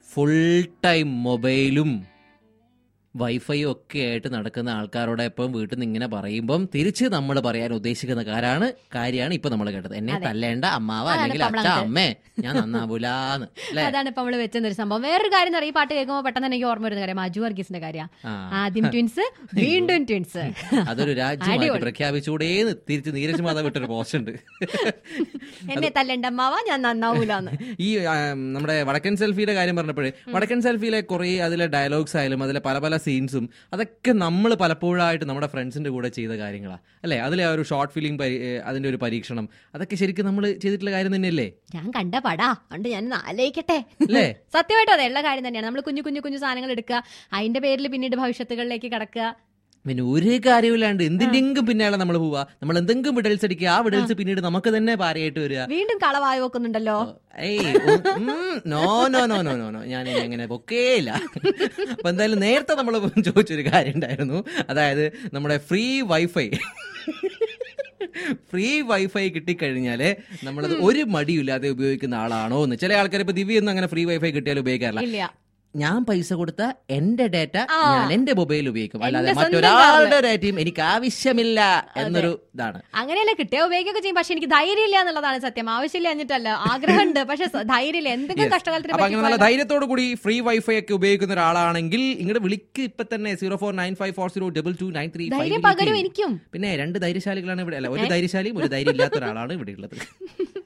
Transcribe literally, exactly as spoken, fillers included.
Full time മൊബൈലും വൈഫൈയും ഒക്കെ ആയിട്ട് നടക്കുന്ന ആൾക്കാരോട് എപ്പം വീട്ടിൽ നിന്ന് ഇങ്ങനെ പറയുമ്പം തിരിച്ച് നമ്മൾ പറയാൻ ഉദ്ദേശിക്കുന്ന കാരാണ് കാര്യമാണ് ഇപ്പൊ നമ്മൾ കേട്ടത്. എന്നെ തല്ലേണ്ട അമ്മാവ അല്ലെങ്കിൽ അച്ഛ അമ്മേ ഞാൻ നന്നാവൂലാന്ന്. അതാണ് ഇപ്പൊ നമ്മള് വെച്ചൊരു സംഭവം. വേറൊരു കാര്യം ഈ പാട്ട് കേൾക്കുമ്പോൾ പെട്ടെന്ന് എനിക്ക് ഓർമ്മ വരുന്ന കാര്യം മജു വർഗീസിന്റെ കാര്യം. ആദ്യം ട്വിൻസ് വീണ്ടും ട്വിൻസ്. അതൊരു രാജ്യമായിട്ട് പ്രഖ്യാപിച്ചൂടേന്ന് തിരിച്ച് നീരജ് മാധവ് വിട്ടൊരു പോസ്റ്റ് ഉണ്ട്. എന്നെ തല്ലേണ്ട അമ്മാവ ഞാൻ നന്നാവൂലാന്ന്. ഈ നമ്മുടെ വടക്കൻ സെൽഫിയുടെ കാര്യം പറഞ്ഞപ്പോഴേ വടക്കൻ സെൽഫിയിലെ കുറെ അതിലെ ഡയലോഗ്സ് ആയാലും അതിലെ പല പല സീൻസും അതൊക്കെ നമ്മൾ പലപ്പോഴായിട്ട് നമ്മുടെ ഫ്രണ്ട്സിന്റെ കൂടെ ചെയ്ത കാര്യങ്ങളാണ് അല്ലെ. അതിലെ ആ ഒരു ഷോർട്ട് ഫിലിം അതിന്റെ ഒരു പരീക്ഷണം അതൊക്കെ ശരിക്കും നമ്മൾ ചെയ്തിട്ടുള്ള കാര്യം തന്നെയല്ലേ. ഞാൻ കണ്ട പടാ അതുകൊണ്ട് ഞാൻ ആലോചിക്കട്ടെ അല്ലേ. സത്യമായിട്ടും അതെ ഉള്ള കാര്യം തന്നെയാണ്. നമ്മൾ കുഞ്ഞു കുഞ്ഞു കുഞ്ഞു സാധനങ്ങൾ എടുക്കുക, അതിന്റെ പേരിൽ പിന്നീട് ഭവിഷ്യത്തുകളിലേക്ക് കടക്കുക. പിന്നെ ഒരു കാര്യമില്ലാണ്ട് എന്തിന്റെങ്കിലും പിന്നാലെ നമ്മൾ പോവാ, നമ്മൾ എന്തെങ്കിലും വിടൽസ് അടിക്കുക, ആ വിടൽസ് പിന്നീട് നമുക്ക് തന്നെ പാരയായിട്ട് വരിക. വീണ്ടും കളവായി വെക്കുന്നുണ്ടല്ലോ. ഏയ് no no no no no no ഞാൻ അങ്ങനെ പൊക്കേയില്ല. അപ്പൊ എന്തായാലും നേരത്തെ നമ്മൾ ചോദിച്ചൊരു കാര്യം ഉണ്ടായിരുന്നു, അതായത് നമ്മുടെ ഫ്രീ വൈഫൈ ഫ്രീ വൈഫൈ കിട്ടിക്കഴിഞ്ഞാല് നമ്മളത് ഒരു മടിയില്ലാതെ ഉപയോഗിക്കുന്ന ആളാണോ എന്ന്. ചില ആൾക്കാർ ഇപ്പൊ ദിവ്യ ഒന്നും അങ്ങനെ ഫ്രീ വൈഫൈ കിട്ടിയാലും ഉപയോഗിക്കാറില്ല. ഞാൻ പൈസ കൊടുത്ത എന്റെ ഡാറ്റ ഞാൻ എന്റെ മൊബൈൽ ഉപയോഗിക്കും, അല്ലാതെ മറ്റൊരാളുടെ ഡാറ്റയും എനിക്ക് ആവശ്യമില്ല എന്നൊരു ഇതാണ്. അങ്ങനെയല്ല കിട്ടിയ ഉപയോഗിക്കുകയൊക്കെ ചെയ്യും, പക്ഷെ എനിക്ക് ധൈര്യമില്ല എന്നുള്ളതാണ് സത്യം. ആവശ്യമില്ല എന്നിട്ടല്ല, ആഗ്രഹമുണ്ട് പക്ഷെ ധൈര്യമില്ല. എന്തെങ്കിലും കഷ്ടകാലത്തിന് അങ്ങനെ നല്ല ധൈര്യത്തോടു കൂടി ഫ്രീ വൈഫൈ ഒക്കെ ഉപയോഗിക്കുന്ന ഒരാളാണെങ്കിൽ ഇങ്ങോട്ട് വിളിക്ക് ഇപ്പൊ തന്നെ zero four nine five four zero double two nine three five. പകരം എനിക്കും പിന്നെ രണ്ട് ധൈര്യശാലികളാണ് ഇവിടെ, അല്ല ഒരു ധൈര്യശാലിയും ഒരു ധൈര്യം ഇല്ലാത്ത ഒരാളാണ് ഇവിടെ ഉള്ളത്.